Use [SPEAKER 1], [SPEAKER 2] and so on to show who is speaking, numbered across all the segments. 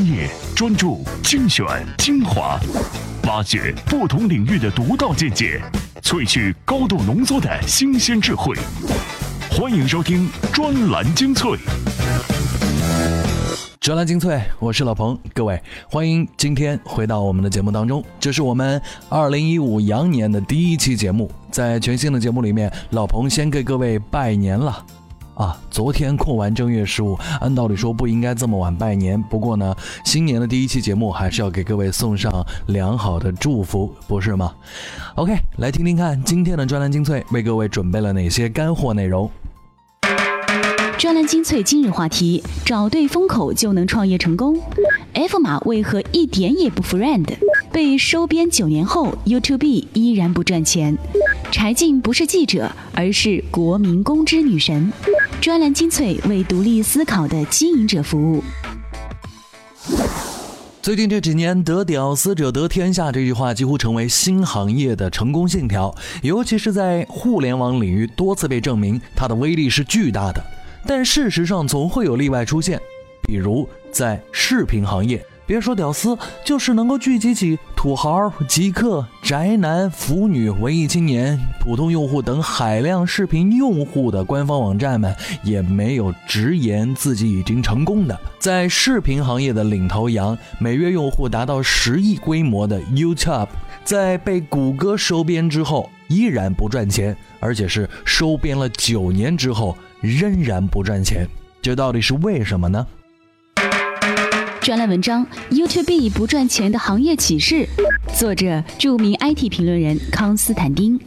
[SPEAKER 1] 业、专注、精选、精华，挖掘不同领域的独到见解，萃取高度浓缩的新鲜智慧。欢迎收听专栏精粹。
[SPEAKER 2] 专栏精粹，我是老彭，各位欢迎今天回到我们的节目当中。这是我们2015羊年的第一期节目，在全新的节目里面，老彭先给各位拜年了啊！昨天过完正月15，按道理说不应该这么晚拜年，不过呢，新年的第一期节目还是要给各位送上良好的祝福，不是吗 ？OK， 来听听看今天的专栏精粹为各位准备了哪些干货内容。
[SPEAKER 3] 专栏精粹今日话题：找对风口就能创业成功。F 码为何一点也不 friend？ 被收编9年后 ，YouTube 依然不赚钱。柴静不是记者，而是国民公知女神。专栏精粹为独立思考的经营者服务。
[SPEAKER 2] 最近这几年，得屌丝者得天下这句话几乎成为新行业的成功信条，尤其是在互联网领域，多次被证明它的威力是巨大的。但事实上总会有例外出现，比如在视频行业，别说屌丝，就是能够聚集起土豪、极客、宅男、腐女、文艺青年、普通用户等海量视频用户的官方网站们，也没有直言自己已经成功的。在视频行业的领头羊，每月用户达到10亿规模的 YouTube， 在被谷歌收编之后依然不赚钱，而且是收编了9年之后仍然不赚钱，这到底是为什么呢？
[SPEAKER 3] 专栏文章 YouTube 不赚钱的行业启示，作者著名 IT 评论人康斯坦丁。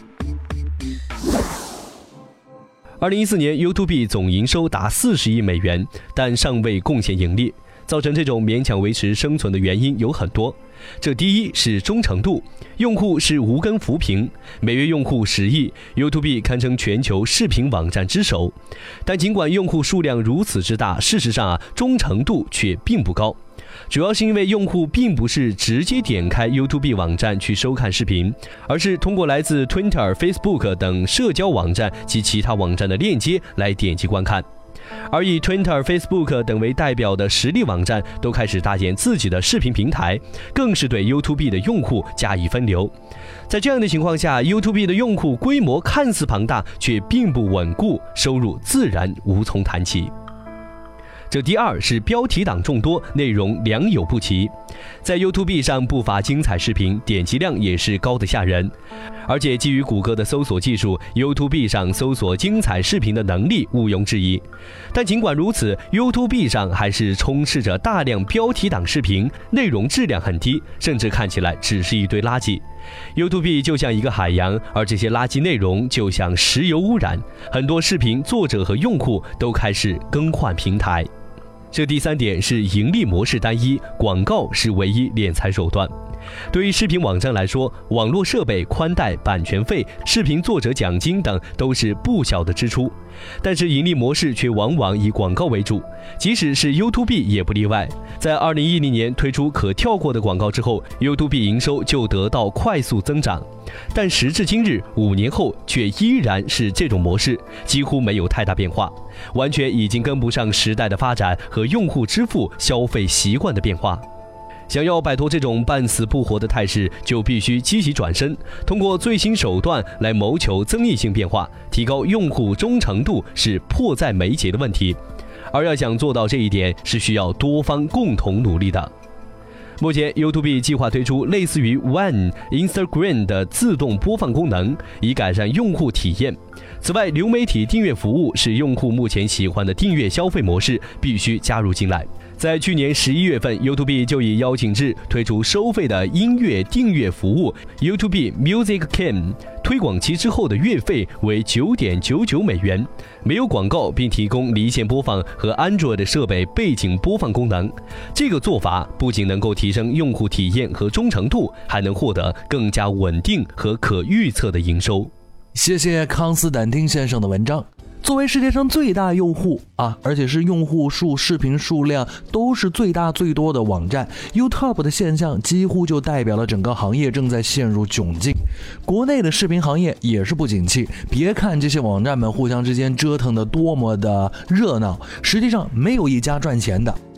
[SPEAKER 4] 2014年 YouTube 总营收达40亿美元，但尚未贡献盈利。造成这种勉强维持生存的原因有很多，这第一是忠诚度，用户是无根浮萍，每月用户10亿 ，YouTube 堪称全球视频网站之首。但尽管用户数量如此之大，事实上忠诚度却并不高。主要是因为用户并不是直接点开 YouTube 网站去收看视频，而是通过来自 Twitter、Facebook 等社交网站及其他网站的链接来点击观看。而以 Twitter、Facebook 等为代表的实力网站都开始搭建自己的视频平台，更是对 YouTube 的用户加以分流。在这样的情况下， YouTube 的用户规模看似庞大，却并不稳固，收入自然无从谈起。这第二是标题党众多，内容良莠不齐。在 YouTube 上不乏精彩视频，点击量也是高得吓人。而且基于谷歌的搜索技术， YouTube 上搜索精彩视频的能力毋庸置疑。但尽管如此， YouTube 上还是充斥着大量标题党视频，内容质量很低，甚至看起来只是一堆垃圾。YouTube 就像一个海洋，而这些垃圾内容就像石油污染，很多视频作者和用户都开始更换平台。这第三点是盈利模式单一，广告是唯一敛财手段。对于视频网站来说，网络设备、宽带、版权费、视频作者奖金等都是不小的支出，但是盈利模式却往往以广告为主，即使是 YouTube 也不例外。在2010年推出可跳过的广告之后， YouTube 营收就得到快速增长，但时至今日5年后却依然是这种模式，几乎没有太大变化，完全已经跟不上时代的发展和用户支付消费习惯的变化。想要摆脱这种半死不活的态势，就必须积极转身，通过最新手段来谋求增益性变化，提高用户忠诚度是迫在眉睫的问题。而要想做到这一点，是需要多方共同努力的。目前 YouTube 计划推出类似于 One、Instagram 的自动播放功能，以改善用户体验。此外，流媒体订阅服务是用户目前喜欢的订阅消费模式，必须加入进来。在去年11月份 ，YouTube 就以邀请制推出收费的音乐订阅服务 YouTube Music Cam， 推广期之后的月费为9.99美元，没有广告，并提供离线播放和 Android 设备背景播放功能。这个做法不仅能够提升用户体验和忠诚度，还能获得更加稳定和可预测的营收。
[SPEAKER 2] 谢谢康斯坦丁先生的文章。作为世界上最大用户而且是用户数、视频数量都是最大最多的网站， YouTube 的现象几乎就代表了整个行业正在陷入窘境。国内的视频行业也是不景气，别看这些网站们互相之间折腾的多么的热闹，实际上没有一家赚钱的。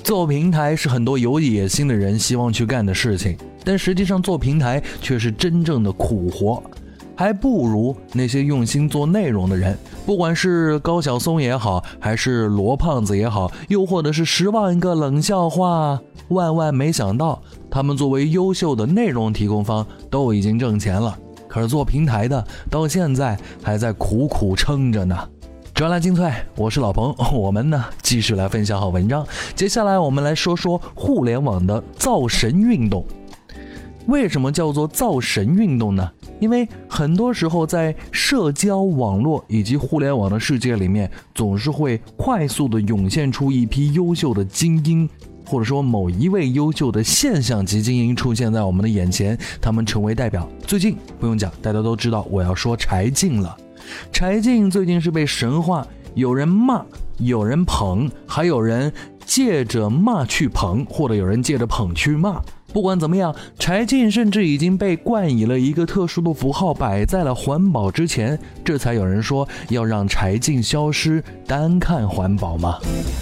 [SPEAKER 2] 做平台是很多有野心的人希望去干的事情，但实际上做平台却是真正的苦活，还不如那些用心做内容的人。不管是高晓松也好，还是罗胖子也好，又或者是10万个冷笑话，万没想到他们作为优秀的内容提供方都已经挣钱了，可是做平台的到现在还在苦苦撑着呢。专栏精粹，我是老彭，我们呢继续来分享好文章。接下来我们来说说互联网的造神运动。为什么叫做造神运动呢？因为很多时候在社交网络以及互联网的世界里面，总是会快速的涌现出一批优秀的精英，或者说某一位优秀的现象级精英出现在我们的眼前，他们成为代表。最近不用讲，大家都知道我要说柴静了。柴静最近是被神化，有人骂，有人捧，还有人借着骂去捧，或者有人借着捧去骂。不管怎么样，柴静甚至已经被冠以了一个特殊的符号，摆在了环保之前，这才有人说要让柴静消失，单看环保嘛。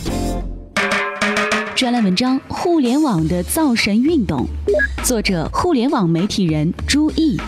[SPEAKER 3] 专栏文章：互联网的造神运动，作者：互联网媒体人朱毅。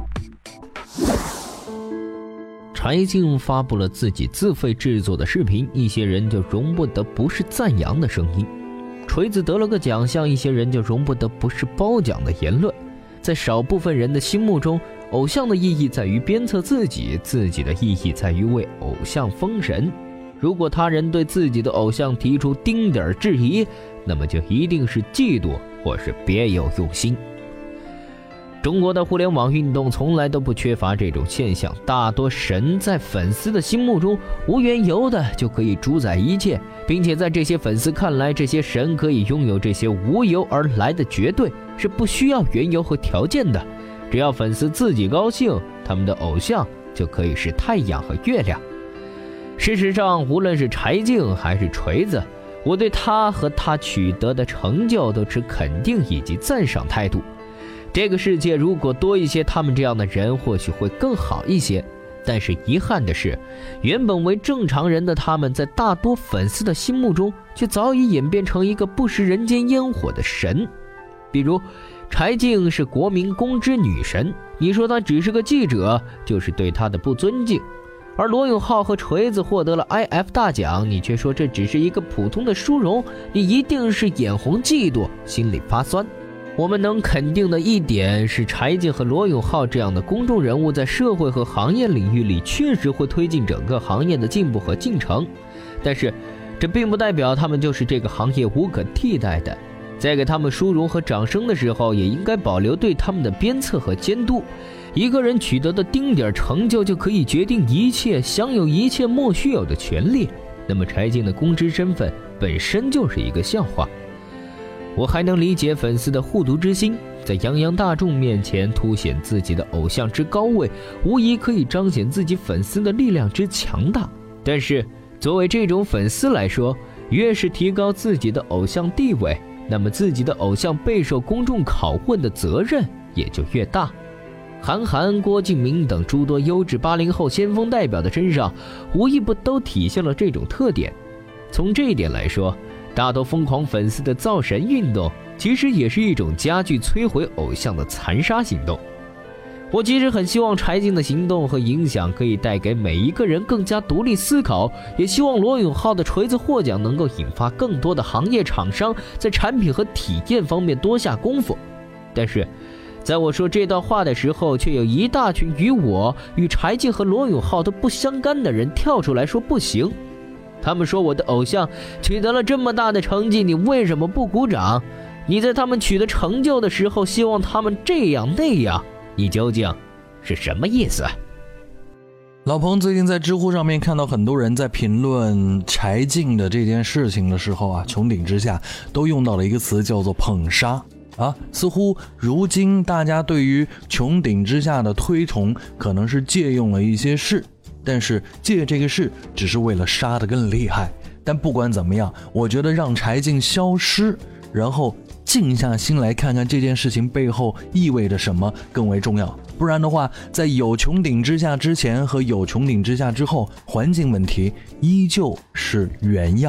[SPEAKER 5] 柴静发布了自己自费制作的视频，一些人就容不得不是赞扬的声音；锤子得了个奖项，一些人就容不得不是褒奖的言论。在少部分人的心目中，偶像的意义在于鞭策自己，自己的意义在于为偶像封神。如果他人对自己的偶像提出丁点质疑，那么就一定是嫉妒或是别有用心。中国的互联网运动从来都不缺乏这种现象，大多神在粉丝的心目中无缘由的就可以主宰一切，并且在这些粉丝看来，这些神可以拥有这些无由而来的绝对，是不需要缘由和条件的。只要粉丝自己高兴，他们的偶像就可以是太阳和月亮。事实上，无论是柴静还是锤子，我对他和他取得的成就都持肯定以及赞赏态度。这个世界如果多一些他们这样的人，或许会更好一些。但是遗憾的是，原本为正常人的他们，在大多粉丝的心目中，却早已演变成一个不食人间烟火的神。比如，柴静是国民公知女神，你说她只是个记者，就是对她的不尊敬；而罗永浩和锤子获得了 IF 大奖，你却说这只是一个普通的殊荣，你一定是眼红嫉妒，心里发酸。我们能肯定的一点是，柴静和罗永浩这样的公众人物在社会和行业领域里确实会推进整个行业的进步和进程，但是这并不代表他们就是这个行业无可替代的。在给他们殊荣和掌声的时候，也应该保留对他们的鞭策和监督。一个人取得的丁点成就就可以决定一切，享有一切莫须有的权利，那么柴静的公知身份本身就是一个笑话。我还能理解粉丝的护犊之心，在泱泱大众面前凸显自己的偶像之高位，无疑可以彰显自己粉丝的力量之强大。但是作为这种粉丝来说，越是提高自己的偶像地位，那么自己的偶像备受公众拷问的责任也就越大。韩寒、郭敬明等诸多优质80后先锋代表的身上，无一不都体现了这种特点。从这一点来说，大多疯狂粉丝的造神运动其实也是一种加剧摧毁偶像的残杀行动。我其实很希望柴静的行动和影响可以带给每一个人更加独立思考，也希望罗永浩的锤子获奖能够引发更多的行业厂商在产品和体验方面多下功夫。但是在我说这段话的时候，却有一大群与柴静和罗永浩都不相干的人跳出来说不行。他们说我的偶像取得了这么大的成绩，你为什么不鼓掌？你在他们取得成就的时候希望他们这样那样，你究竟是什么意思？
[SPEAKER 2] 老彭最近在知乎上面看到很多人在评论柴静的这件事情的时候啊，穹顶之下都用到了一个词叫做捧杀啊，似乎如今大家对于穹顶之下的推崇可能是借用了一些事，但是借这个事只是为了杀得更厉害。但不管怎么样，我觉得让柴静消失，然后静下心来看看这件事情背后意味着什么更为重要。不然的话，在有穹顶之下之前和有穹顶之下之后，环境问题依旧是原样。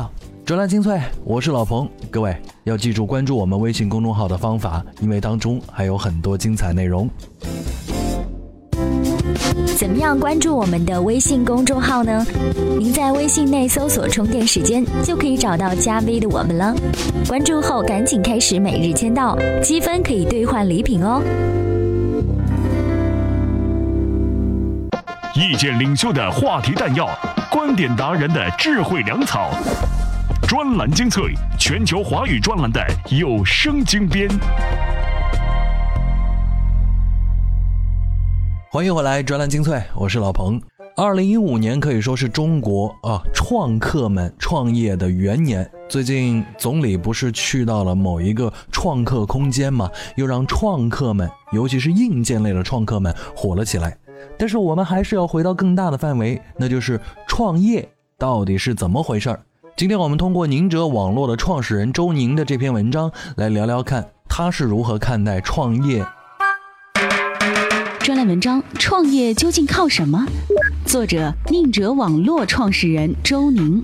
[SPEAKER 2] 专栏精粹，我是老彭。各位要记住关注我们微信公众号的方法，因为当中还有很多精彩内容。
[SPEAKER 6] 怎么样关注我们的微信公众号呢？您在微信内搜索充电时间，就可以找到加 V 的我们了。关注后赶紧开始每日签到，积分可以兑换礼品哦。
[SPEAKER 1] 意见领袖的话题弹药，观点达人的智慧粮草，专栏精粹，全球华语专栏的有声精编。
[SPEAKER 2] 欢迎回来，专栏精粹，我是老彭。2015年可以说是中国创客们创业的元年。最近总理不是去到了某一个创客空间吗？又让创客们，尤其是硬件类的创客们火了起来。但是我们还是要回到更大的范围，那就是创业到底是怎么回事儿。今天我们通过宁哲网络的创始人周宁的这篇文章来聊聊看，他是如何看待创业。
[SPEAKER 3] 专栏文章：创业究竟靠什么？作者：宁哲网络创始人周宁。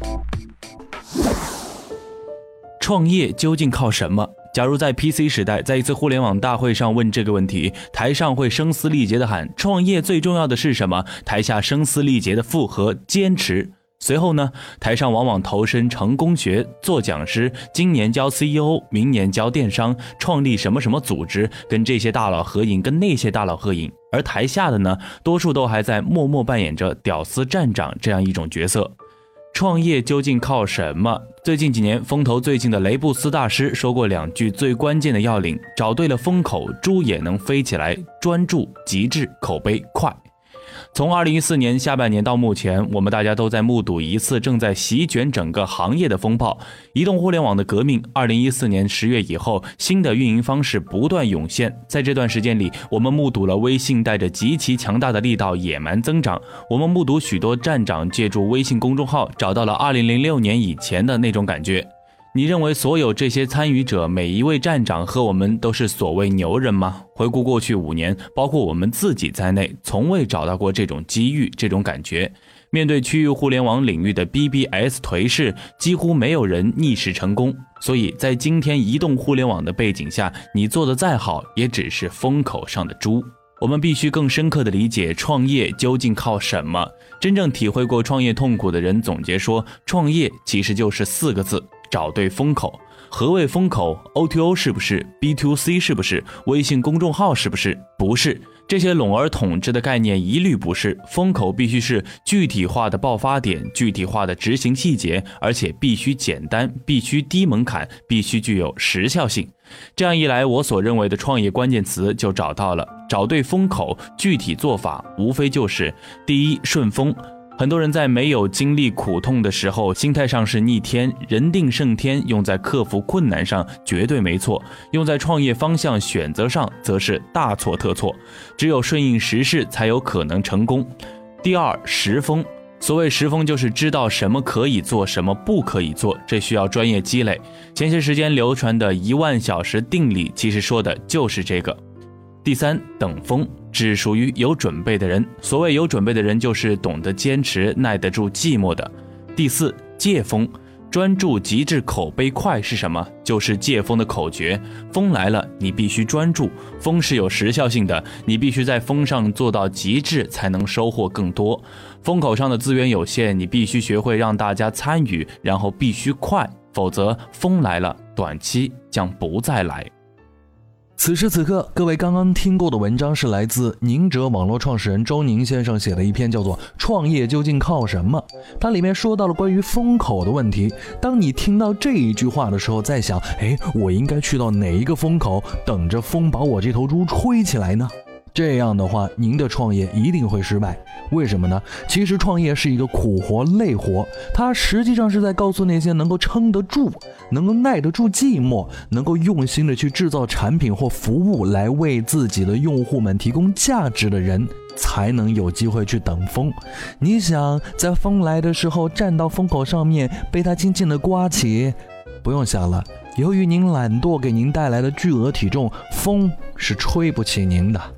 [SPEAKER 7] 创业究竟靠什么？假如在 PC 时代，在一次互联网大会上问这个问题，台上会声嘶力竭地喊创业最重要的是什么，台下声嘶力竭的附和坚持。随后呢，台上往往投身成功学，做讲师，今年教 CEO， 明年教电商，创立什么什么组织，跟这些大佬合影，跟那些大佬合影。而台下的呢，多数都还在默默扮演着屌丝站长这样一种角色。创业究竟靠什么？最近几年风头最近的雷布斯大师说过2句最关键的要领，找对了风口，猪也能飞起来，专注、极致、口碑、快。从2014年下半年到目前，我们大家都在目睹一次正在席卷整个行业的风暴，移动互联网的革命。2014年10月以后，新的运营方式不断涌现。在这段时间里，我们目睹了微信带着极其强大的力道野蛮增长，我们目睹许多站长借助微信公众号找到了2006年以前的那种感觉。你认为所有这些参与者，每一位站长和我们都是所谓牛人吗？回顾过去5年，包括我们自己在内，从未找到过这种机遇，这种感觉。面对区域互联网领域的 BBS 颓势，几乎没有人逆势成功。所以在今天移动互联网的背景下，你做得再好，也只是风口上的猪。我们必须更深刻地理解创业究竟靠什么。真正体会过创业痛苦的人总结说，创业其实就是4个字：找对风口。何谓风口？ O2O 是不是？ B2C 是不是？微信公众号是不是？不是，这些笼而统之的概念一律不是。风口必须是具体化的爆发点，具体化的执行细节，而且必须简单，必须低门槛，必须具有时效性。这样一来，我所认为的创业关键词就找到了。找对风口，具体做法无非就是第一，顺风。很多人在没有经历苦痛的时候，心态上是逆天，人定胜天用在克服困难上绝对没错，用在创业方向选择上则是大错特错。只有顺应时势才有可能成功。第二，时风。所谓时风，就是知道什么可以做，什么不可以做，这需要专业积累。前些时间流传的10000小时定理，其实说的就是这个。第三，等风，只属于有准备的人。所谓有准备的人，就是懂得坚持、耐得住寂寞的。第四，借风，专注、极致、口碑快是什么？就是借风的口诀。风来了，你必须专注，风是有时效性的，你必须在风上做到极致，才能收获更多。风口上的资源有限，你必须学会让大家参与，然后必须快，否则风来了，短期将不再来。
[SPEAKER 2] 此时此刻，各位刚刚听过的文章是来自宁哲网络创始人周宁先生写的一篇叫做《创业究竟靠什么》。它里面说到了关于风口的问题。当你听到这一句话的时候，在想，我应该去到哪一个风口，等着风把我这头猪吹起来呢？这样的话，您的创业一定会失败。为什么呢？其实创业是一个苦活累活，它实际上是在告诉那些能够撑得住，能够耐得住寂寞，能够用心的去制造产品或服务来为自己的用户们提供价值的人，才能有机会去等风。你想在风来的时候站到风口上面，被它轻轻的刮起，不用想了，由于您懒惰给您带来的巨额体重，风是吹不起您的。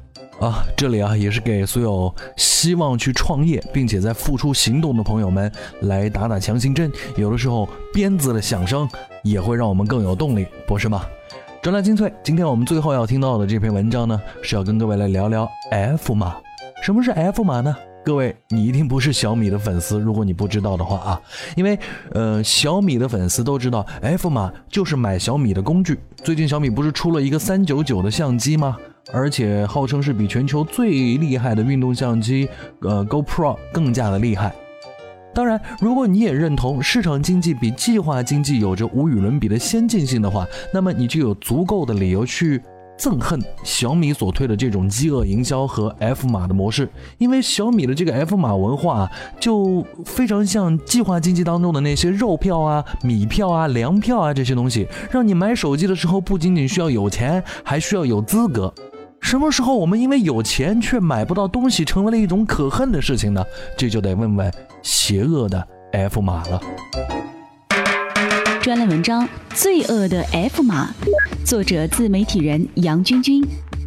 [SPEAKER 2] 这里也是给所有希望去创业并且在付出行动的朋友们来打打强心针。有的时候鞭子的响声也会让我们更有动力，不是吗？专栏精粹，今天我们最后要听到的这篇文章呢，是要跟各位来聊聊 F 码。什么是 F 码呢？各位，你一定不是小米的粉丝，如果你不知道的话因为小米的粉丝都知道 F 码就是买小米的工具。最近小米不是出了一个399的相机吗？而且号称是比全球最厉害的运动相机GoPro 更加的厉害。当然，如果你也认同市场经济比计划经济有着无与伦比的先进性的话，那么你就有足够的理由去憎恨小米所推的这种饥饿营销和 F 码的模式。因为小米的这个 F 码文化就非常像计划经济当中的那些肉票米票粮票这些东西，让你买手机的时候不仅仅需要有钱，还需要有资格。什么时候我们因为有钱却买不到东西成为了一种可恨的事情呢？这就得问问邪恶的 F 码了。
[SPEAKER 3] 专栏文章《罪恶的 F 码》，作者自媒体人杨君君。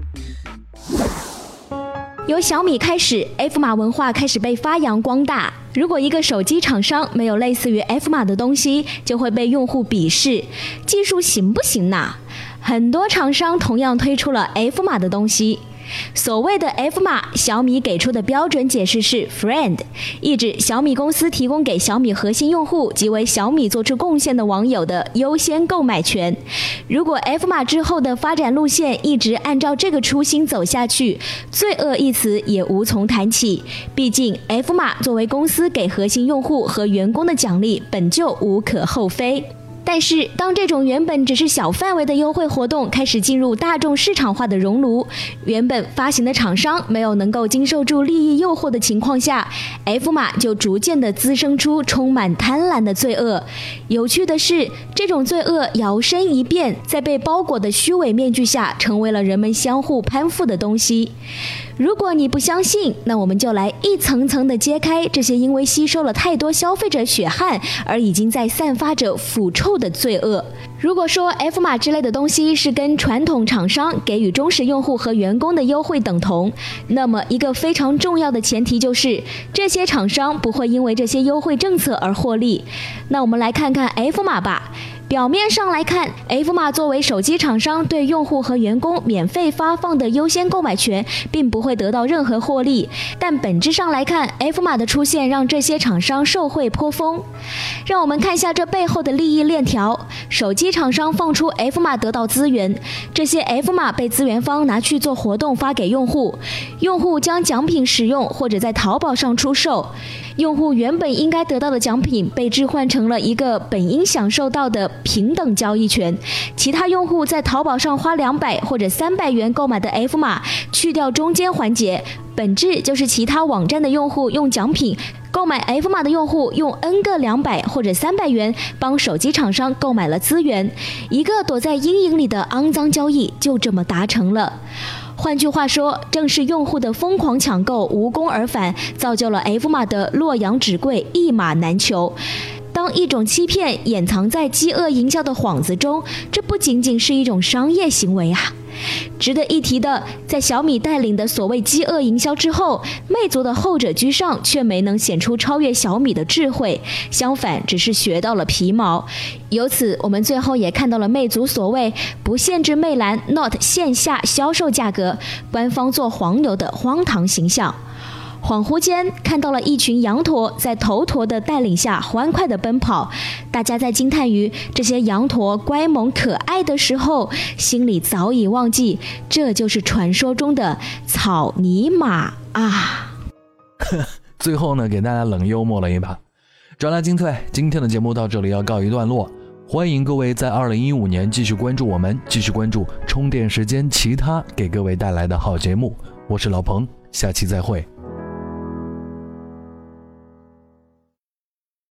[SPEAKER 8] 由小米开始 ，F 码文化开始被发扬光大。如果一个手机厂商没有类似于 F 码的东西，就会被用户鄙视，技术行不行呢？很多厂商同样推出了 F 码的东西。所谓的 F 码，小米给出的标准解释是 Friend， 意指小米公司提供给小米核心用户即为小米做出贡献的网友的优先购买权。如果 F 码之后的发展路线一直按照这个初心走下去，罪恶一词也无从谈起。毕竟 F 码作为公司给核心用户和员工的奖励，本就无可厚非。但是，当这种原本只是小范围的优惠活动开始进入大众市场化的熔炉，原本发行的厂商没有能够经受住利益诱惑的情况下， F 码就逐渐地滋生出充满贪婪的罪恶。有趣的是，这种罪恶摇身一变，在被包裹的虚伪面具下，成为了人们相互攀附的东西。如果你不相信，那我们就来一层层地揭开这些因为吸收了太多消费者血汗而已经在散发着腐臭的罪恶。如果说 F 码之类的东西是跟传统厂商给予忠实用户和员工的优惠等同，那么一个非常重要的前提就是这些厂商不会因为这些优惠政策而获利。那我们来看看 F 码吧。表面上来看， F 码作为手机厂商对用户和员工免费发放的优先购买权，并不会得到任何获利。但本质上来看， F 码的出现让这些厂商受惠颇丰。让我们看一下这背后的利益链条。手机厂商放出 F 码得到资源，这些 F 码被资源方拿去做活动发给用户，用户将奖品使用或者在淘宝上出售。用户原本应该得到的奖品被置换成了一个本应享受到的平等交易权。其他用户在淘宝上花200或者300元购买的 F 码，去掉中间环节，本质就是其他网站的用户用奖品购买 F 码的用户用 N 个200或者300元帮手机厂商购买了资源，一个躲在阴影里的肮脏交易就这么达成了。换句话说，正是用户的疯狂抢购无功而返，造就了 F 码的洛阳纸贵，一码难求。当一种欺骗掩藏在饥饿营销的幌子中，这不仅仅是一种商业行为啊。值得一提的，在小米带领的所谓饥饿营销之后，魅族的后者居上却没能显出超越小米的智慧，相反只是学到了皮毛。由此我们最后也看到了魅族所谓不限制魅蓝 Note 线下销售价格，官方做黄牛的荒唐形象。恍惚间看到了一群羊驼在头驼的带领下欢快地奔跑，大家在惊叹于这些羊驼乖萌可爱的时候，心里早已忘记这就是传说中的草泥马啊。
[SPEAKER 2] 最后呢，给大家冷幽默了一把。专栏精粹，今天的节目到这里要告一段落，欢迎各位在2015年继续关注我们，继续关注充电时间其他给各位带来的好节目。我是老彭，下期再会。